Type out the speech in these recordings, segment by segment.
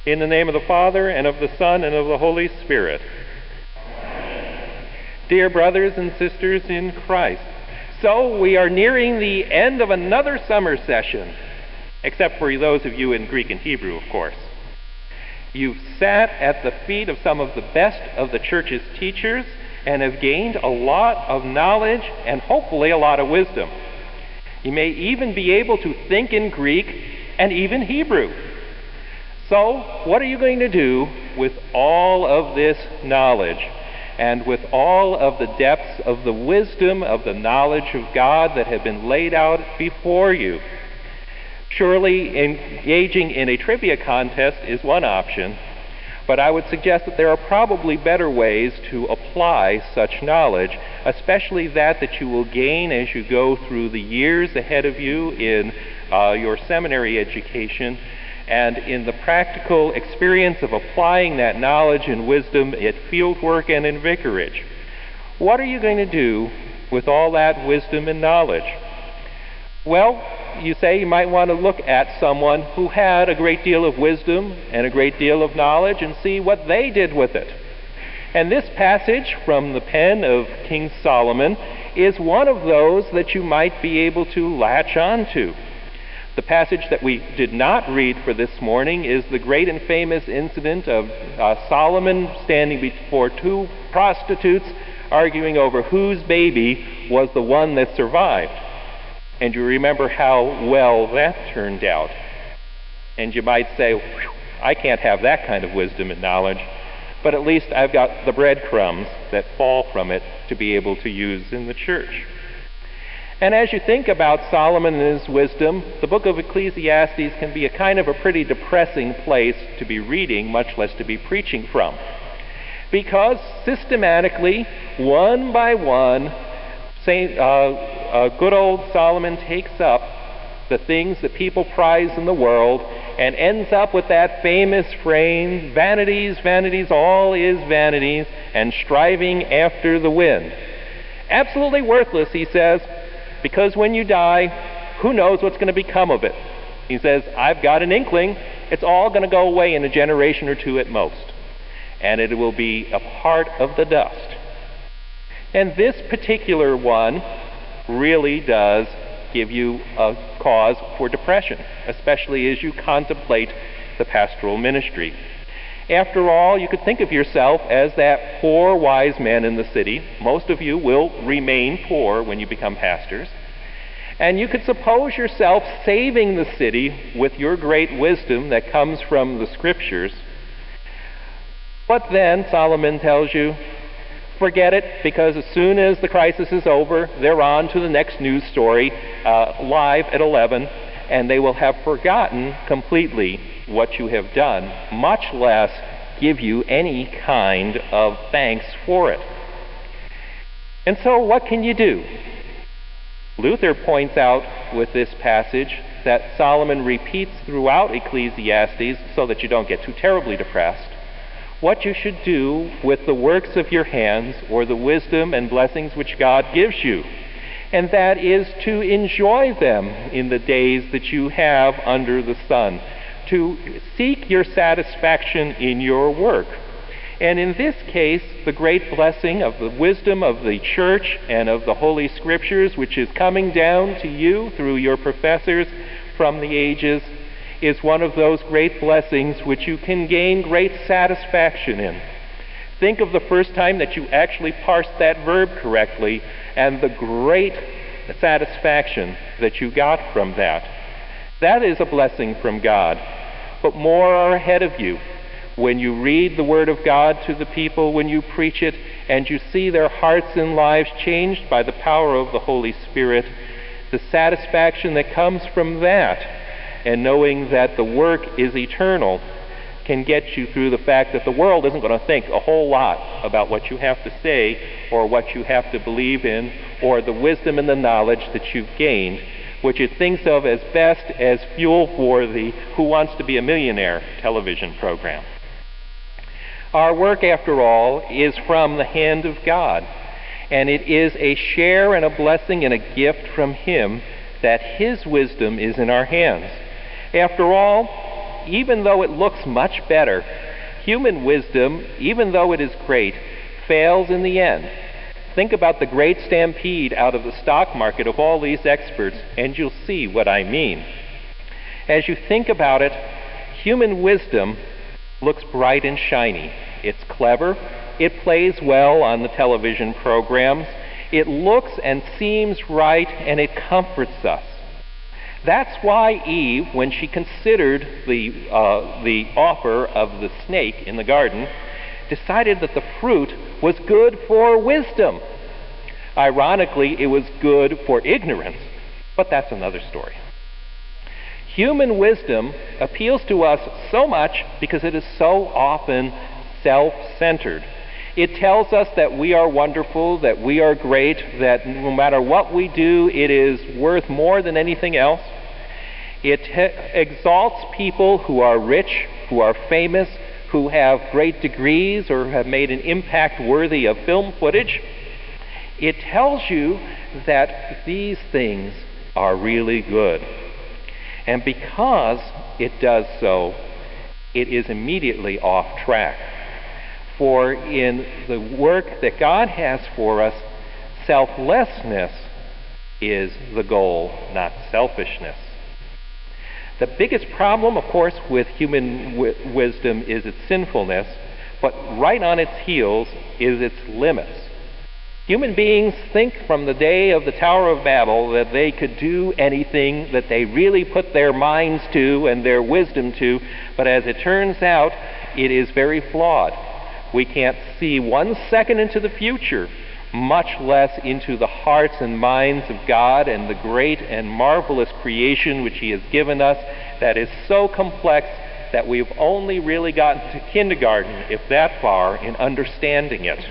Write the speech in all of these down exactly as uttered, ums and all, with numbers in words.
In the name of the Father, and of the Son, and of the Holy Spirit. Dear brothers and sisters in Christ, so we are nearing the end of another summer session, except for those of you in Greek and Hebrew, of course. You've sat at the feet of some of the best of the church's teachers and have gained a lot of knowledge and hopefully a lot of wisdom. You may even be able to think in Greek and even Hebrew. So, what are you going to do with all of this knowledge and with all of the depths of the wisdom of the knowledge of God that have been laid out before you? Surely engaging in a trivia contest is one option, but I would suggest that there are probably better ways to apply such knowledge, especially that that you will gain as you go through the years ahead of you in uh, your seminary education, and in the practical experience of applying that knowledge and wisdom at field work and in vicarage. What are you going to do with all that wisdom and knowledge? Well, you say you might want to look at someone who had a great deal of wisdom and a great deal of knowledge and see what they did with it. And this passage from the pen of King Solomon is one of those that you might be able to latch on to. The passage that we did not read for this morning is the great and famous incident of uh, Solomon standing before two prostitutes arguing over whose baby was the one that survived. And you remember how well that turned out. And you might say, I can't have that kind of wisdom and knowledge, but at least I've got the breadcrumbs that fall from it to be able to use in the church. And as you think about Solomon and his wisdom, the book of Ecclesiastes can be a kind of a pretty depressing place to be reading, much less to be preaching from. Because systematically, one by one, Saint, uh, uh, good old Solomon takes up the things that people prize in the world and ends up with that famous phrase, vanities, vanities, all is vanities, and striving after the wind. Absolutely worthless, he says, because when you die, who knows what's going to become of it? He says, I've got an inkling. It's all going to go away in a generation or two at most. And it will be a part of the dust. And this particular one really does give you a cause for depression, especially as you contemplate the pastoral ministry. After all, you could think of yourself as that poor wise man in the city. Most of you will remain poor when you become pastors. And you could suppose yourself saving the city with your great wisdom that comes from the Scriptures. But then, Solomon tells you, forget it, because as soon as the crisis is over, they're on to the next news story, uh, live at eleven, and they will have forgotten completely what you have done, much less give you any kind of thanks for it. And so what can you do? Luther points out with this passage that Solomon repeats throughout Ecclesiastes so that you don't get too terribly depressed, what you should do with the works of your hands or the wisdom and blessings which God gives you. And that is to enjoy them in the days that you have under the sun, to seek your satisfaction in your work. And in this case, the great blessing of the wisdom of the church and of the Holy Scriptures, which is coming down to you through your professors from the ages, is one of those great blessings which you can gain great satisfaction in. Think of the first time that you actually parsed that verb correctly and the great satisfaction that you got from that. That is a blessing from God. But more are ahead of you. When you read the Word of God to the people, when you preach it, and you see their hearts and lives changed by the power of the Holy Spirit, the satisfaction that comes from that, and knowing that the work is eternal, can get you through the fact that the world isn't going to think a whole lot about what you have to say or what you have to believe in or the wisdom and the knowledge that you've gained, which it thinks of as best as fuel for the Who Wants to Be a Millionaire television program. Our work, after all, is from the hand of God, and it is a share and a blessing and a gift from Him that His wisdom is in our hands. After all, even though it looks much better, human wisdom, even though it is great, fails in the end. Think about the great stampede out of the stock market of all these experts, and you'll see what I mean. As you think about it, human wisdom looks bright and shiny. It's clever. It plays well on the television programs. It looks and seems right, and it comforts us. That's why Eve, when she considered the, uh, the offer of the snake in the garden, decided that the fruit was good for wisdom. Ironically, it was good for ignorance, but that's another story. Human wisdom appeals to us so much because it is so often self-centered. It tells us that we are wonderful, that we are great, that no matter what we do, it is worth more than anything else. It he- exalts people who are rich, who are famous, who have great degrees or have made an impact worthy of film footage. It tells you that these things are really good. And because it does so, it is immediately off track. For in the work that God has for us, selflessness is the goal, not selfishness. The biggest problem, of course, with human w- wisdom is its sinfulness, but right on its heels is its limits. Human beings think from the day of the Tower of Babel that they could do anything that they really put their minds to and their wisdom to, but as it turns out, it is very flawed. We can't see one second into the future, much less into the hearts and minds of God and the great and marvelous creation which He has given us that is so complex that we've only really gotten to kindergarten, if that far, in understanding it.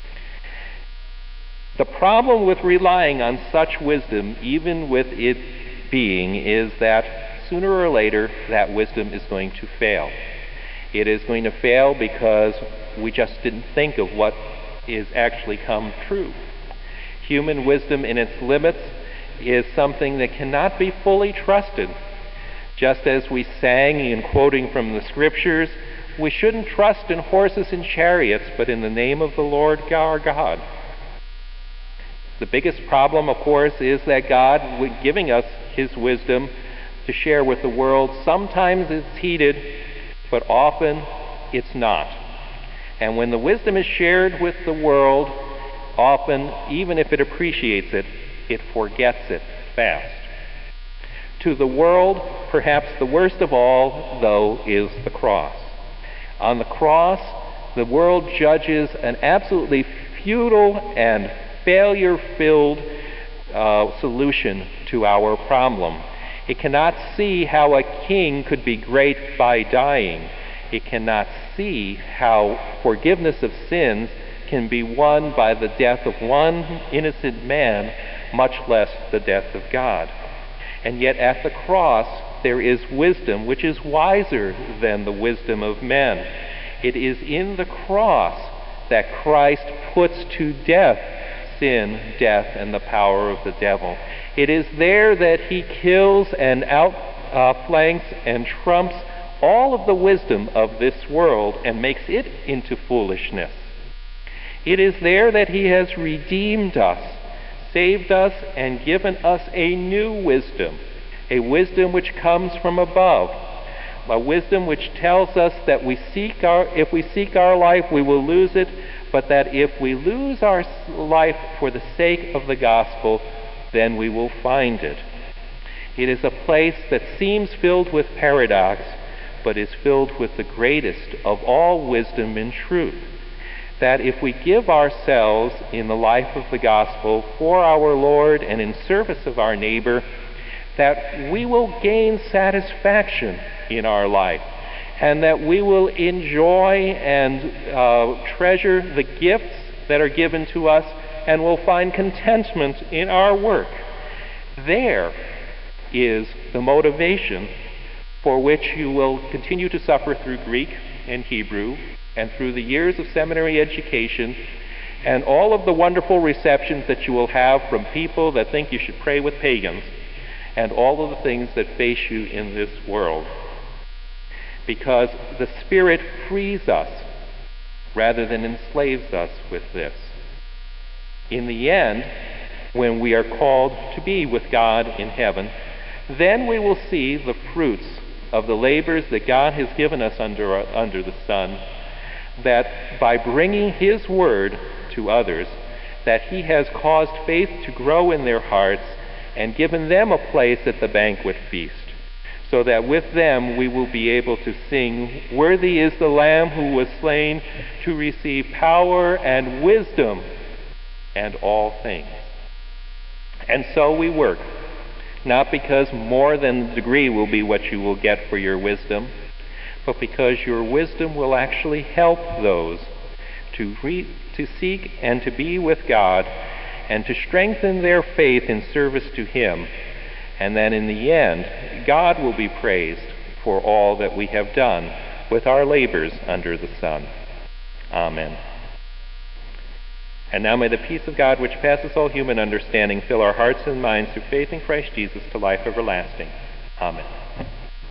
The problem with relying on such wisdom, even with it being, is that sooner or later that wisdom is going to fail. It is going to fail because we just didn't think of what is actually come true. Human wisdom in its limits is something that cannot be fully trusted. Just as we sang in quoting from the scriptures, we shouldn't trust in horses and chariots, but in the name of the Lord our God. The biggest problem, of course, is that God, giving us His wisdom to share with the world, sometimes it's heeded, but often it's not. And when the wisdom is shared with the world, often, even if it appreciates it, it forgets it fast. To the world, perhaps the worst of all, though, is the cross. On the cross, the world judges an absolutely futile and failure-filled uh, solution to our problem. It cannot see how a king could be great by dying. It cannot see how forgiveness of sins can be won by the death of one innocent man, much less the death of God. And yet at the cross there is wisdom which is wiser than the wisdom of men. It is in the cross that Christ puts to death sin, death, and the power of the devil. It is there that He kills and outflanks uh, and trumps all of the wisdom of this world and makes it into foolishness. It is there that He has redeemed us, saved us, and given us a new wisdom, a wisdom which comes from above, a wisdom which tells us that we seek our, if we seek our life, we will lose it, but that if we lose our life for the sake of the gospel, then we will find it. It is a place that seems filled with paradox, but is filled with the greatest of all wisdom and truth. That if we give ourselves in the life of the gospel for our Lord and in service of our neighbor, that we will gain satisfaction in our life, and that we will enjoy and uh, treasure the gifts that are given to us, and will find contentment in our work. There is the motivation for which you will continue to suffer through Greek and Hebrew, and through the years of seminary education, and all of the wonderful receptions that you will have from people that think you should pray with pagans, and all of the things that face you in this world. because the Spirit frees us rather than enslaves us with this. In the end, when we are called to be with God in heaven, then we will see the fruits of the labors that God has given us under, under the sun, that by bringing His word to others, that He has caused faith to grow in their hearts and given them a place at the banquet feast, so that with them we will be able to sing, "Worthy is the Lamb who was slain to receive power and wisdom and all things." And so we work, not because more than the degree will be what you will get for your wisdom, but because your wisdom will actually help those to, re- to seek and to be with God and to strengthen their faith in service to Him. And then in the end, God will be praised for all that we have done with our labors under the sun. Amen. And now may the peace of God, which passes all human understanding, fill our hearts and minds through faith in Christ Jesus to life everlasting. Amen.